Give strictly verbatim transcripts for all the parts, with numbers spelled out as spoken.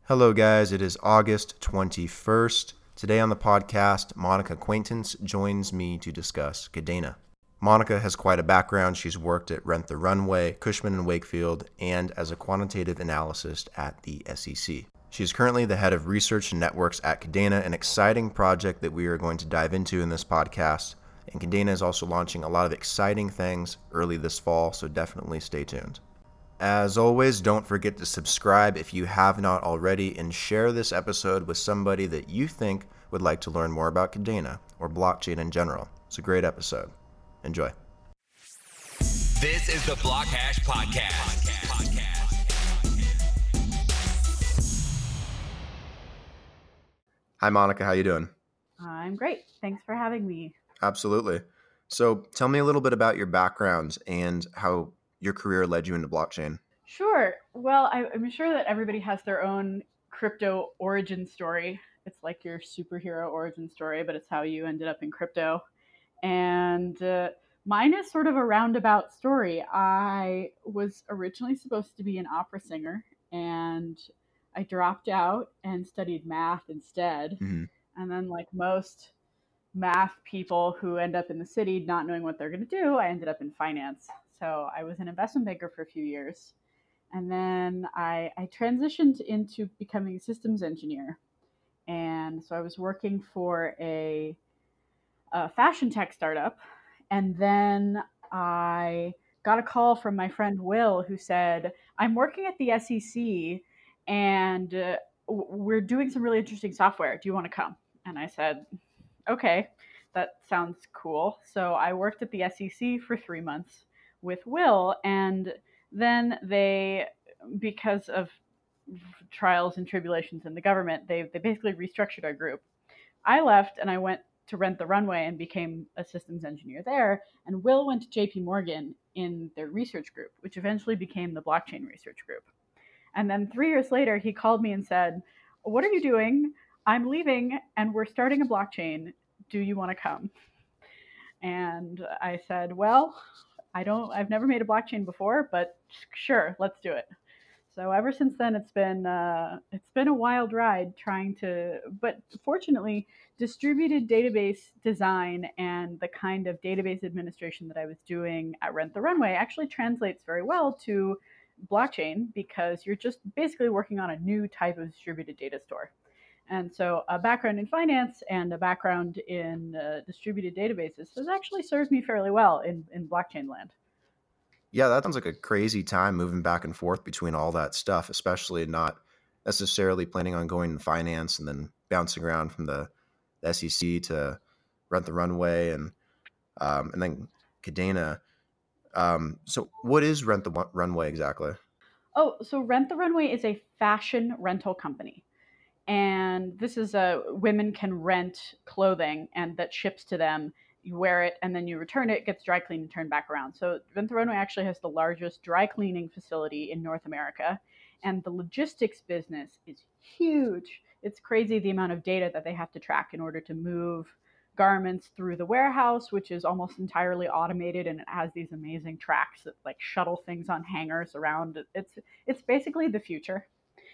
Hello, guys. It is August twenty-first. Today on the podcast, Monica Quaintance joins me to discuss Kadena. Monica has quite a background. She's worked at Rent the Runway, Cushman and Wakefield, and as a quantitative analyst at the S E C. She is currently the head of research and networks at Kadena, an exciting project that we are going to dive into in this podcast. And Kadena is also launching a lot of exciting things early this fall, so definitely stay tuned. As always, don't forget to subscribe if you have not already, and share this episode with somebody that you think would like to learn more about Kadena or blockchain in general. It's a great episode. Enjoy. This is the Block Hash Podcast. Hi, Monica. How you doing? I'm great. Thanks for having me. Absolutely. So tell me a little bit about your background and how your career led you into blockchain. Sure. Well, I, I'm sure that everybody has their own crypto origin story. It's like your superhero origin story, but it's how you ended up in crypto. And uh, mine is sort of a roundabout story. I was originally supposed to be an opera singer, and I dropped out and studied math instead. Mm-hmm. And then, like most math people who end up in the city not knowing what they're going to do, I ended up in finance. So I was an investment banker for a few years. And then I, I transitioned into becoming a systems engineer. And so I was working for a, a fashion tech startup. And then I got a call from my friend Will, who said, I'm working at the S E C and uh, we're doing some really interesting software. Do you want to come? And I said, okay, that sounds cool. So I worked at the S E C for three months with Will, and then they, because of trials and tribulations in the government, they, they basically restructured our group. I left and I went to Rent the Runway and became a systems engineer there, and Will went to J P Morgan in their research group, which eventually became the blockchain research group. And then three years later, he called me and said, what are you doing? I'm leaving and we're starting a blockchain. Do you want to come? And I said, well, I don't, I've never made a blockchain before, but sure, let's do it. So ever since then, it's been, uh, it's been a wild ride trying to, but fortunately, distributed database design and the kind of database administration that I was doing at Rent the Runway actually translates very well to blockchain, because you're just basically working on a new type of distributed data store. And so a background in finance and a background in uh, distributed databases has actually served me fairly well in, in blockchain land. Yeah, that sounds like a crazy time moving back and forth between all that stuff, especially not necessarily planning on going in finance and then bouncing around from the, the S E C to Rent the Runway and um, and then Kadena. Um, so what is Rent the Runway exactly? Oh, so Rent the Runway is a fashion rental company. And this is a women can rent clothing and that ships to them. You wear it and then you return it, gets dry cleaned and turned back around. So Rent the Runway actually has the largest dry cleaning facility in North America. And the logistics business is huge. It's crazy the amount of data that they have to track in order to move garments through the warehouse, which is almost entirely automated, and it has these amazing tracks that like shuttle things on hangers around. It's it's basically the future.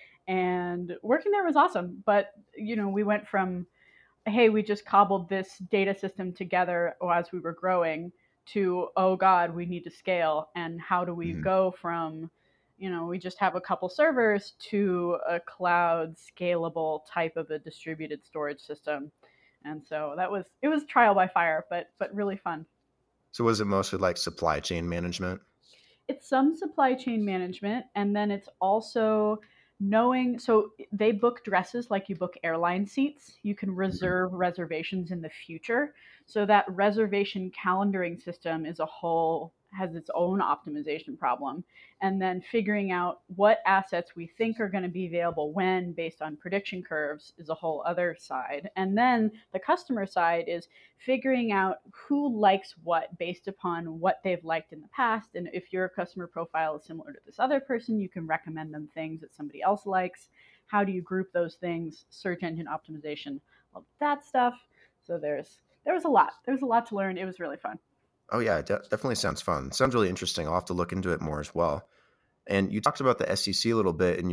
And working there was awesome. But, you know, we went from, hey, we just cobbled this data system together as we were growing to, oh, God, we need to scale. And how do we mm-hmm. go from, you know, we just have a couple servers to a cloud scalable type of a distributed storage system. And so that was, it was trial by fire, but but really fun. So was it mostly like supply chain management? It's some supply chain management. And then it's also knowing, so they book dresses like you book airline seats. You can reserve mm-hmm. reservations in the future. So that reservation calendaring system is a whole, has its own optimization problem. And then figuring out what assets we think are going to be available when based on prediction curves is a whole other side. And then the customer side is figuring out who likes what based upon what they've liked in the past. And if your customer profile is similar to this other person, you can recommend them things that somebody else likes. How do you group those things? Search engine optimization, all that stuff. So there's there was a lot. There was a lot to learn. It was really fun. Oh, yeah, it de- definitely sounds fun. Sounds really interesting. I'll have to look into it more as well. And you talked about the S E C a little bit in your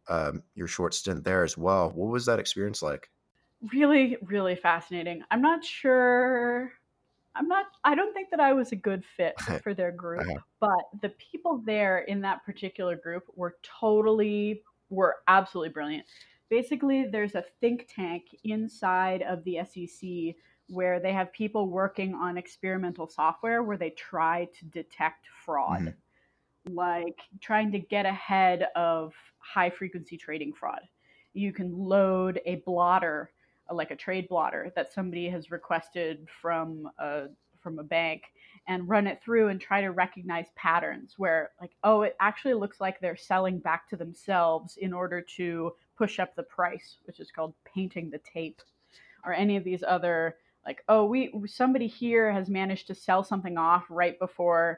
um, your short stint there as well. What was that experience like? Really, really fascinating. I'm not sure. I'm not, I don't think that I was a good fit for their group, Uh-huh. but the people there in that particular group were totally, were absolutely brilliant. Basically, there's a think tank inside of the S E C where they have people working on experimental software where they try to detect fraud, Mhm. like trying to get ahead of high frequency trading fraud. You can load a blotter, like a trade blotter that somebody has requested from a from a bank, and run it through and try to recognize patterns where, like, oh, it actually looks like they're selling back to themselves in order to push up the price, which is called painting the tape, or any of these other, like, oh, we somebody here has managed to sell something off right before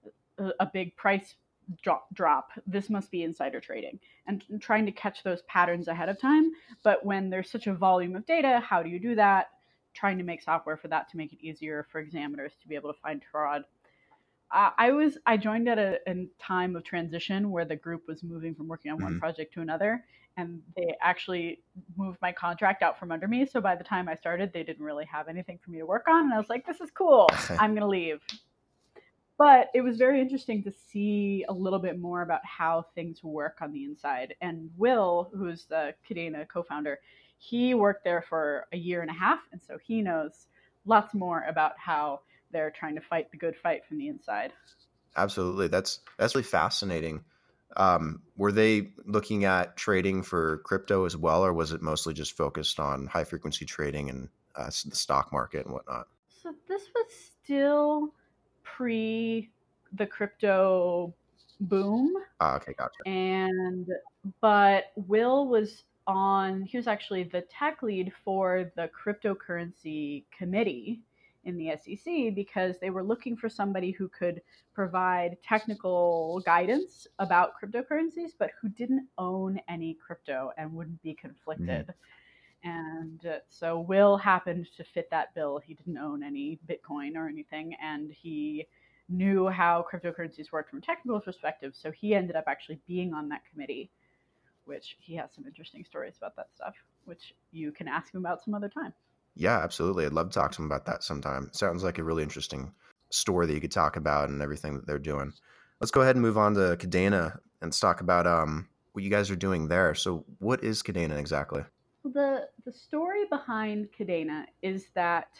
a big price drop, drop. This must be insider trading, and trying to catch those patterns ahead of time. But when there's such a volume of data, how do you do that? Trying to make software for that to make it easier for examiners to be able to find fraud. Uh, I was I joined at a, a time of transition where the group was moving from working on one Mhm. project to another, and they actually moved my contract out from under me. So by the time I started, they didn't really have anything for me to work on, and I was like, "This is cool. I'm gonna leave." But it was very interesting to see a little bit more about how things work on the inside. And Will, who's the Cadena co-founder, he worked there for a year and a half, and so he knows lots more about how they're trying to fight the good fight from the inside. Absolutely. That's that's really fascinating. Um, were they looking at trading for crypto as well, or was it mostly just focused on high frequency trading and uh, s- the stock market and whatnot? So this was still pre the crypto boom. Ah, okay, gotcha. And but Will was on, he was actually the tech lead for the cryptocurrency committee in the S E C, because they were looking for somebody who could provide technical guidance about cryptocurrencies but who didn't own any crypto and wouldn't be Mhm. conflicted. And uh, so Will happened to fit that bill. He didn't own any Bitcoin or anything, and he knew how cryptocurrencies worked from a technical perspective. So he ended up actually being on that committee, which he has some interesting stories about that stuff, which you can ask him about some other time. Yeah, absolutely. I'd love to talk to them about that sometime. Sounds like a really interesting story that you could talk about and everything that they're doing. Let's go ahead and move on to Cadena and let's talk about um, what you guys are doing there. So, what is Cadena exactly? The the story behind Cadena is that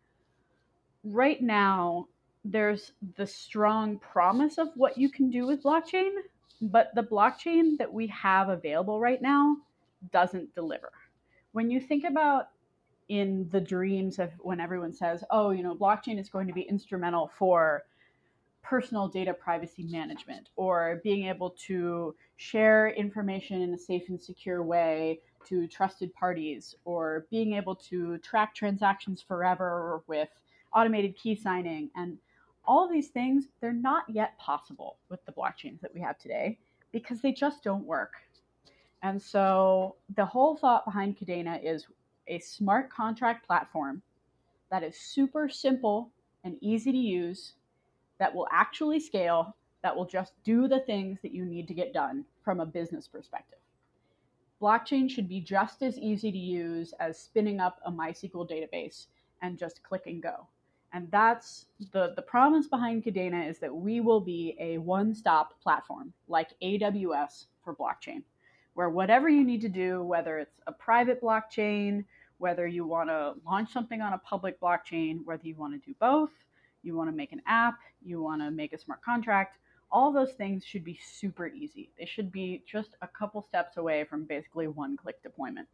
right now there's the strong promise of what you can do with blockchain, but the blockchain that we have available right now doesn't deliver. When you think about in the dreams of when everyone says, oh, you know, blockchain is going to be instrumental for personal data privacy management or being able to share information in a safe and secure way to trusted parties or being able to track transactions forever with automated key signing, and all of these things, they're not yet possible with the blockchains that we have today because they just don't work. And so the whole thought behind Cadena is a smart contract platform that is super simple and easy to use, that will actually scale, that will just do the things that you need to get done from a business perspective. Blockchain should be just as easy to use as spinning up a MySQL database and just click and go. And that's the, the promise behind Cadena, is that we will be a one-stop platform like A W S for blockchain, where whatever you need to do, whether it's a private blockchain, whether you want to launch something on a public blockchain, whether you want to do both, you want to make an app, you want to make a smart contract, all those things should be super easy. They should be just a couple steps away from basically one click deployment.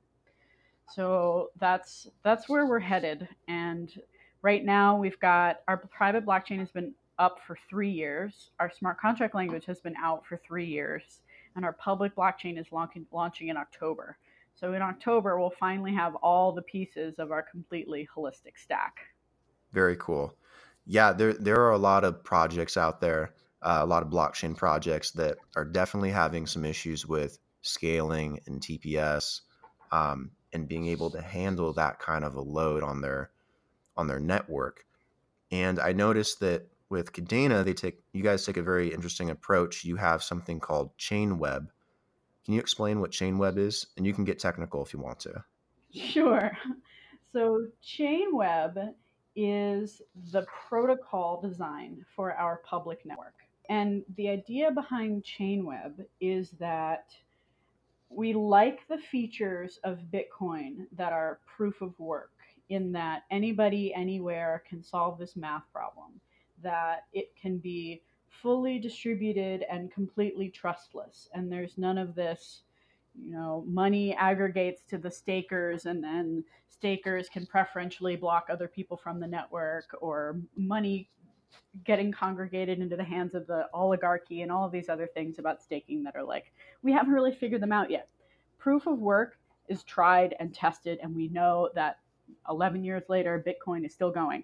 So that's that's where we're headed. And right now we've got our private blockchain has been up for three years. Our smart contract language has been out for three years, and our public blockchain is launching launching in October. So in October we'll finally have all the pieces of our completely holistic stack. Very cool. Yeah, there there are a lot of projects out there, uh, a lot of blockchain projects that are definitely having some issues with scaling and T P S, um, and being able to handle that kind of a load on their on their network. And I noticed that with Cadena, they take you guys take a very interesting approach. You have something called Chainweb, Can you explain what Chainweb is? And you can get technical if you want to. Sure. So Chainweb is the protocol design for our public network. And the idea behind Chainweb is that we like the features of Bitcoin that are proof of work, in that anybody anywhere can solve this math problem, that it can be fully distributed and completely trustless, and there's none of this, you know, money aggregates to the stakers and then stakers can preferentially block other people from the network, or money getting congregated into the hands of the oligarchy and all of these other things about staking that are like, we haven't really figured them out yet. Proof of work is tried and tested, and we know that eleven years later, Bitcoin is still going.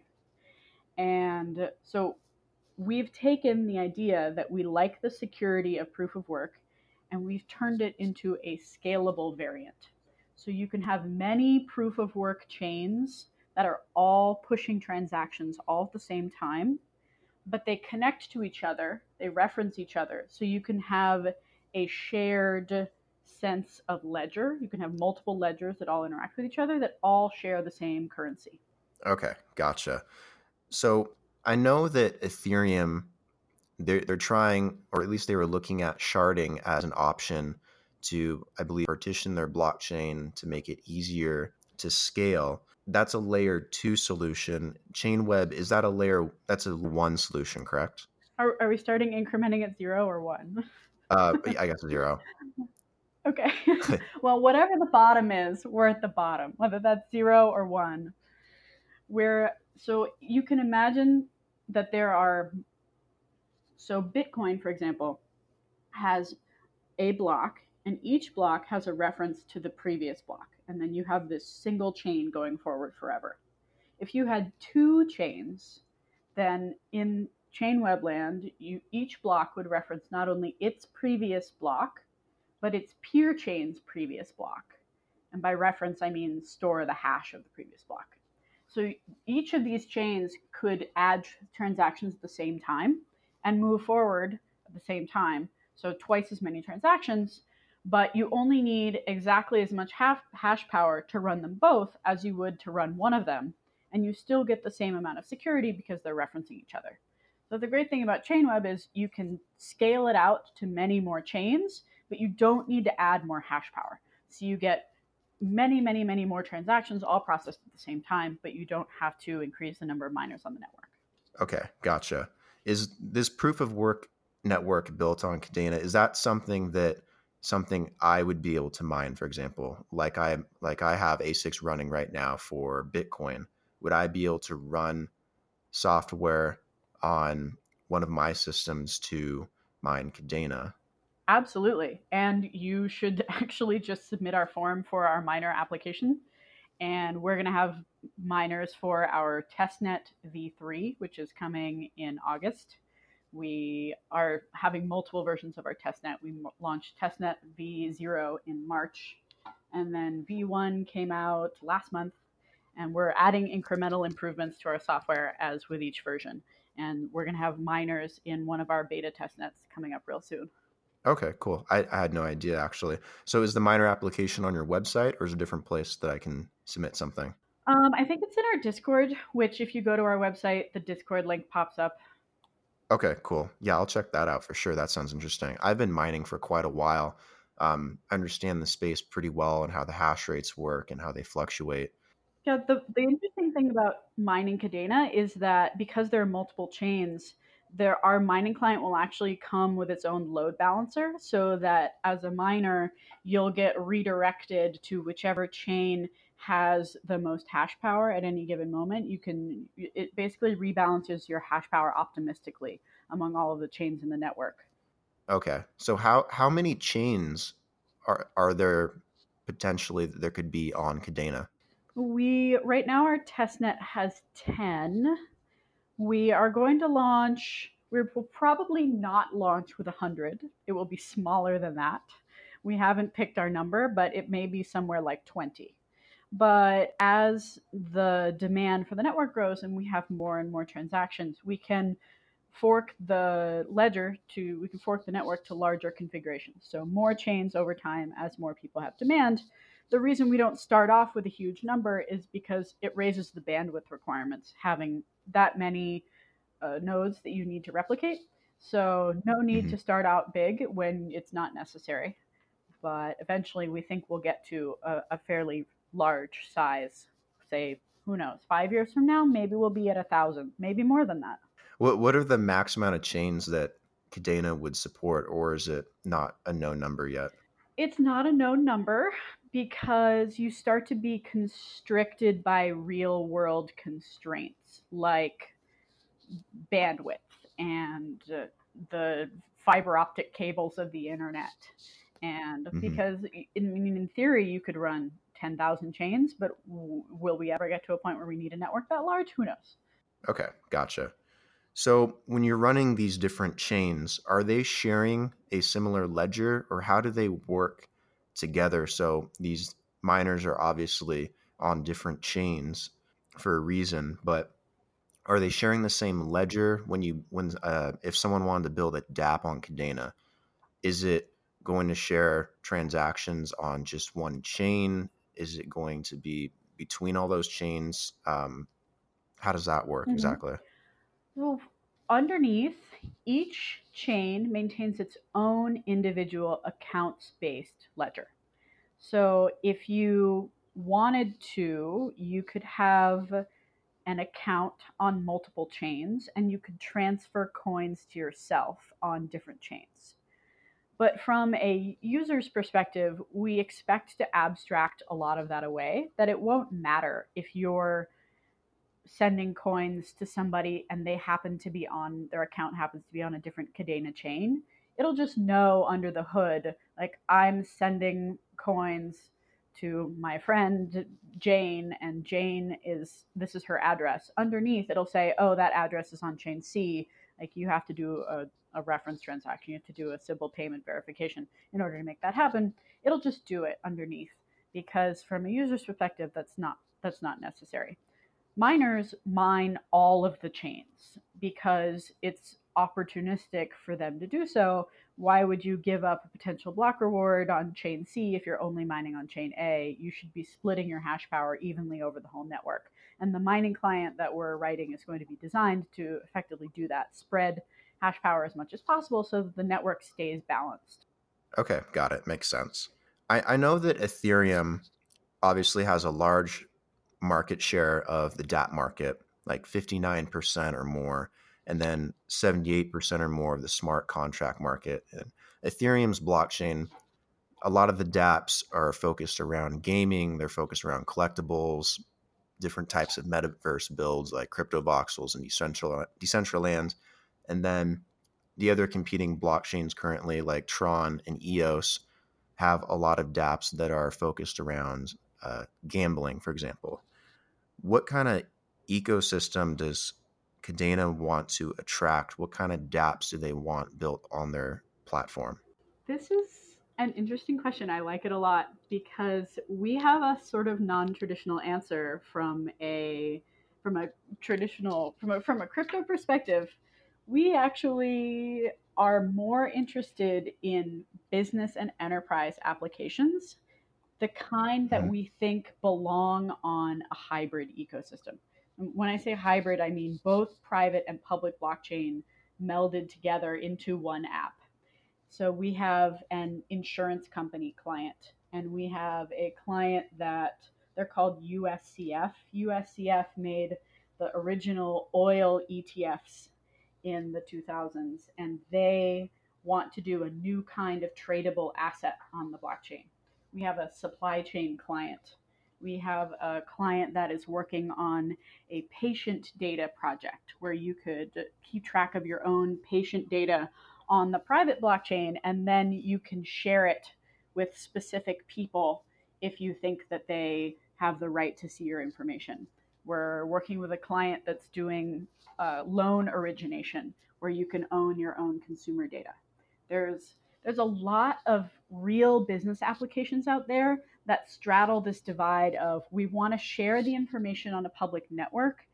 And so we've taken the idea that we like the security of proof of work and we've turned it into a scalable variant. So you can have many proof of work chains that are all pushing transactions all at the same time, but they connect to each other, they reference each other. So you can have a shared sense of ledger. You can have multiple ledgers that all interact with each other that all share the same currency. Okay, gotcha. So I know that Ethereum, they're, they're trying, or at least they were looking at sharding as an option to, I believe, partition their blockchain to make it easier to scale. That's a layer two solution. Chainweb, is that a layer, that's a one solution, correct? Are, are we starting incrementing at zero or one? Uh, I guess zero. Okay. Well, whatever the bottom is, we're at the bottom, whether that's zero or one. We're, so you can imagine that there are, so Bitcoin, for example, has a block, and each block has a reference to the previous block. And then you have this single chain going forward forever. If you had two chains, then in Chainweb land, you, each block would reference not only its previous block, but its peer chain's previous block. And by reference, I mean store the hash of the previous block. So each of these chains could add transactions at the same time and move forward at the same time. So twice as many transactions, but you only need exactly as much hash power to run them both as you would to run one of them. And you still get the same amount of security because they're referencing each other. So the great thing about Chainweb is you can scale it out to many more chains, but you don't need to add more hash power. So you get many, many, many more transactions all processed at the same time, but you don't have to increase the number of miners on the network. Okay, gotcha. Is this proof of work network built on Kadena, is that something that something I would be able to mine, for example, like I like I have A SIX running right now for Bitcoin? Would I be able to run software on one of my systems to mine Kadena? Absolutely. And you should actually just submit our form for our miner application. And we're going to have miners for our testnet v three, which is coming in August. We are having multiple versions of our testnet. We launched testnet v zero in March, and then v one came out last month. And we're adding incremental improvements to our software as with each version. And we're going to have miners in one of our beta testnets coming up real soon. Okay, cool. I, I had no idea, actually. So is the miner application on your website, or is it a different place that I can submit something? Um, I think it's in our Discord, which if you go to our website, the Discord link pops up. Okay, cool. Yeah, I'll check that out for sure. That sounds interesting. I've been mining for quite a while. Um, I understand the space pretty well and how the hash rates work and how they fluctuate. Yeah, the, the interesting thing about mining Kadena is that because there are multiple chains, there our mining client will actually come with its own load balancer, so that as a miner, you'll get redirected to whichever chain has the most hash power at any given moment. You can it basically rebalances your hash power optimistically among all of the chains in the network. Okay, so how how many chains are are there potentially that there could be on Kadena? We right now our testnet has ten. We are going to launch, we will probably not launch with one hundred. It will be smaller than that. We haven't picked our number, but it may be somewhere like twenty. But as the demand for the network grows and we have more and more transactions, we can fork the ledger to, we can fork the network to larger configurations. So more chains over time as more people have demand. The reason we don't start off with a huge number is because it raises the bandwidth requirements, having that many uh, nodes that you need to replicate. So no need Hmm. to start out big when it's not necessary. But eventually we think we'll get to a, a fairly large size, say, who knows, five years from now, maybe we'll be at a thousand, maybe more than that. What what are the max amount of chains that Kadena would support, or is it not a known number yet? It's not a known number because you start to be constricted by real world constraints like bandwidth and uh, the fiber optic cables of the internet. And Hmm. because in, in theory, you could run ten thousand chains, but w- will we ever get to a point where we need a network that large? Who knows? Okay, gotcha. So when you're running these different chains, are they sharing a similar ledger, or how do they work together? So these miners are obviously on different chains for a reason, but are they sharing the same ledger when you when uh, if someone wanted to build a dApp on Kadena, is it going to share transactions on just one chain? Is it going to be between all those chains? Um, how does that work Mm-hmm. exactly? Well, underneath, each chain maintains its own individual accounts based ledger. So if you wanted to, you could have an account on multiple chains and you could transfer coins to yourself on different chains. But from a user's perspective, we expect to abstract a lot of that away, that it won't matter if you're sending coins to somebody and they happen to be on, their account happens to be on a different Kadena chain. It'll just know under the hood, like, I'm sending coins to my friend Jane, and Jane is, this is her address. Underneath, it'll say, oh, that address is on chain C. Like, you have to do a, a reference transaction, you have to do a Sybil payment verification in order to make that happen. It'll just do it underneath because from a user's perspective, that's not that's not necessary. Miners mine all of the chains because it's opportunistic for them to do so. Why would you give up a potential block reward on chain C if you're only mining on chain A? You should be splitting your hash power evenly over the whole network. And the mining client that we're writing is going to be designed to effectively do that, spread hash power as much as possible so that the network stays balanced. Okay, got it. Makes sense. I, I know that Ethereum obviously has a large market share of the dApp market, like fifty-nine percent or more, and then seventy-eight percent or more of the smart contract market. And Ethereum's blockchain, a lot of the dApps are focused around gaming, they're focused around collectibles, different types of metaverse builds like crypto voxels and decentral decentraland. And then the other competing blockchains currently, like Tron and E O S, have a lot of dApps that are focused around uh, gambling, for example. What kind of ecosystem does Kadena want to attract? What kind of dApps do they want built on their platform? This is an interesting question. I like it a lot because we have a sort of non-traditional answer from a from a traditional from a from a crypto perspective. We actually are more interested in business and enterprise applications, the kind that Mhm. we think belong on a hybrid ecosystem. When I say hybrid, I mean both private and public blockchain melded together into one app. So we have an insurance company client, and we have a client that they're called U S C F. U S C F made the original oil E T Fs in the two thousands, and they want to do a new kind of tradable asset on the blockchain. We have a supply chain client. We have a client that is working on a patient data project where you could keep track of your own patient data on the private blockchain, and then you can share it with specific people if you think that they have the right to see your information. We're working with a client that's doing uh, loan origination where you can own your own consumer data. There's there's a lot of real business applications out there that straddle this divide of we want to share the information on a public network,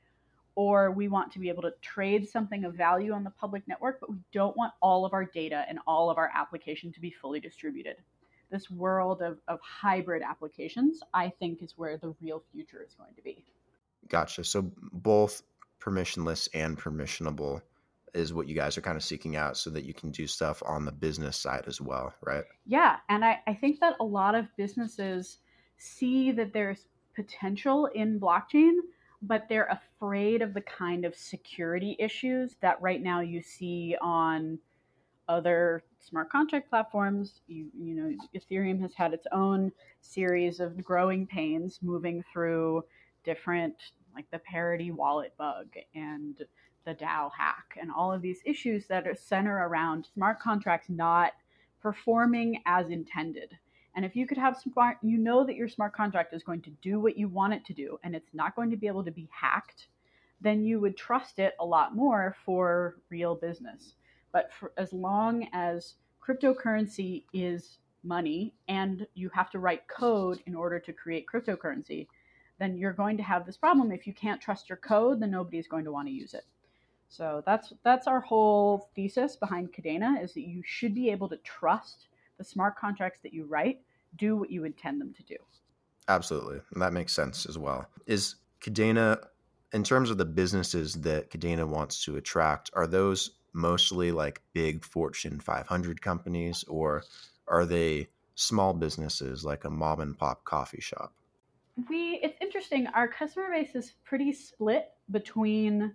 or we want to be able to trade something of value on the public network, but we don't want all of our data and all of our application to be fully distributed. This world of, of hybrid applications, I think, is where the real future is going to be. Gotcha. So both permissionless and permissionable is what you guys are kind of seeking out so that you can do stuff on the business side as well, right? Yeah. And I, I think that a lot of businesses see that there's potential in blockchain, but they're afraid of the kind of security issues that right now you see on other smart contract platforms. You, you know, Ethereum has had its own series of growing pains moving through different, like the parity wallet bug and the DAO hack, and all of these issues that are center around smart contracts not performing as intended. And if you could have smart, you know that your smart contract is going to do what you want it to do, and it's not going to be able to be hacked, then you would trust it a lot more for real business. But for as long as cryptocurrency is money and you have to write code in order to create cryptocurrency, then you're going to have this problem. If you can't trust your code, then nobody's going to want to use it. So that's that's our whole thesis behind Kadena, is that you should be able to trust the smart contracts that you write do what you intend them to do. Absolutely. And that makes sense as well. Is Kadena, in terms of the businesses that Kadena wants to attract, are those mostly like big Fortune five hundred companies, or are they small businesses like a mom and pop coffee shop? We it's interesting. Our customer base is pretty split between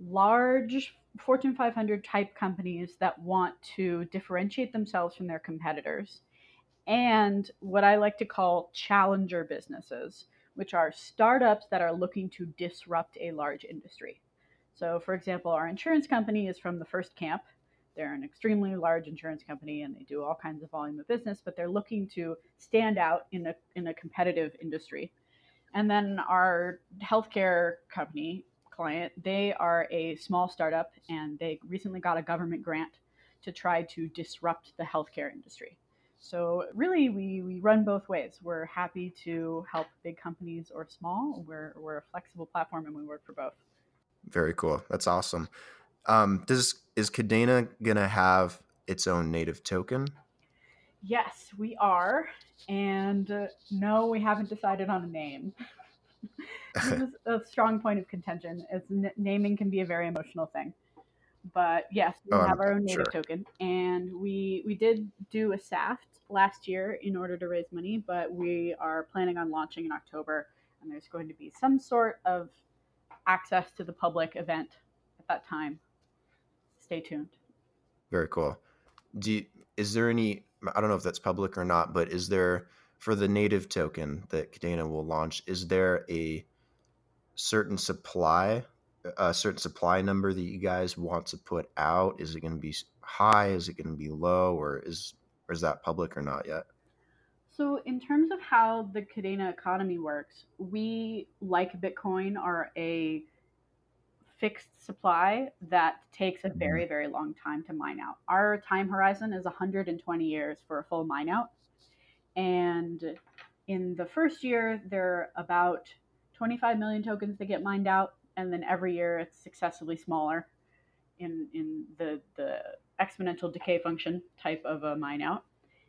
large Fortune five hundred type companies that want to differentiate themselves from their competitors, and what I like to call challenger businesses, which are startups that are looking to disrupt a large industry. So, for example, our insurance company is from the first camp. They're an extremely large insurance company and they do all kinds of volume of business, but they're looking to stand out in a, in a competitive industry. And then our healthcare company client, they are a small startup and they recently got a government grant to try to disrupt the healthcare industry. So really, we, we run both ways. We're happy to help big companies or small. We're, we're a flexible platform and we work for both. Very cool. That's awesome. Um, does is Kadena gonna have its own native token? Yes, we are. And uh, no, we haven't decided on a name. This is a strong point of contention. It's, n- naming can be a very emotional thing. But yes, we Oh, have I'm our own native sure. token, and we we did do a SAFT last year in order to raise money, but we are planning on launching in October, and there's going to be some sort of access to the public event at that time. Stay tuned. Very cool. Do you, is there any? I don't know if that's public or not, but is there, for the native token that Kadena will launch, is there a certain supply, a certain supply number that you guys want to put out? Is it going to be high? Is it going to be low, or is or is that public or not yet? So, in terms of how the Kadena economy works, we, like Bitcoin, are a fixed supply that takes a Mhm. very, very long time to mine out. Our time horizon is one hundred twenty years for a full mine out. And in the first year, there are about twenty-five million tokens that get mined out. And then every year it's successively smaller in, in the, the exponential decay function type of a mine out.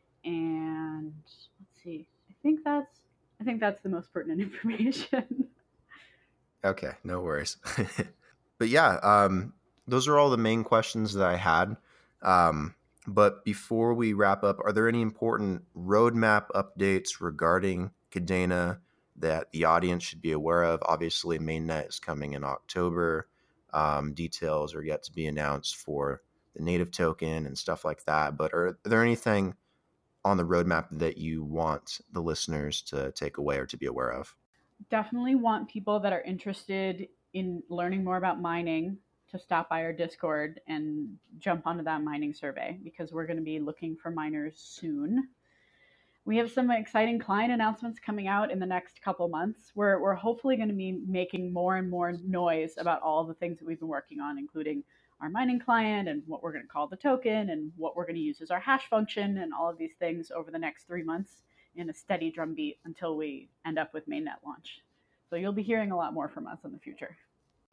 And let's see, I think that's I think that's the most pertinent information. Okay, no worries. But yeah, um, those are all the main questions that I had. Um, but before we wrap up, are there any important roadmap updates regarding Kadena that the audience should be aware of? Obviously, mainnet is coming in October. Um, details are yet to be announced for the native token and stuff like that. But are, are there anything on the roadmap that you want the listeners to take away or to be aware of? Definitely want people that are interested in learning more about mining to stop by our Discord and jump onto that mining survey, because we're going to be looking for miners soon. We have some exciting client announcements coming out in the next couple months. We're, we're hopefully going to be making more and more noise about all the things that we've been working on, including our mining client and what we're going to call the token and what we're going to use as our hash function and all of these things over the next three months in a steady drumbeat until we end up with mainnet launch. So you'll be hearing a lot more from us in the future.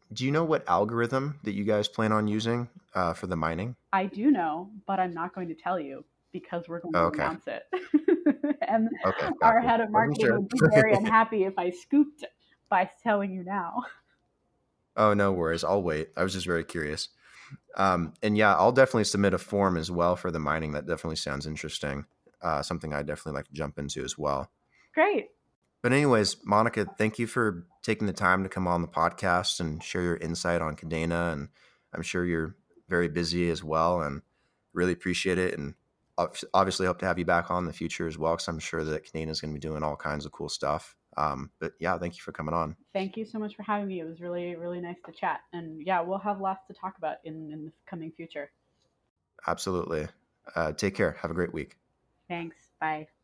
Do you know what algorithm that you guys plan on using uh, for the mining? I do know, but I'm not going to tell you because we're going Oh, to okay. announce it. And Okay, our gotcha. head of Wasn't marketing sure. would be very unhappy if I scooped by telling you now. Oh, no worries. I'll wait. I was just very curious. Um, and yeah, I'll definitely submit a form as well for the mining. That definitely sounds interesting. Uh, something I definitely like to jump into as well. Great. But anyways, Monica, thank you for taking the time to come on the podcast and share your insight on Kadena. And I'm sure you're very busy as well, and really appreciate it. And ob- obviously hope to have you back on in the future as well, because I'm sure that Kadena is going to be doing all kinds of cool stuff. Um, but yeah, thank you for coming on. Thank you so much for having me. It was really, really nice to chat. And yeah, we'll have lots to talk about in, in the coming future. Absolutely. Uh, take care. Have a great week. Thanks. Bye.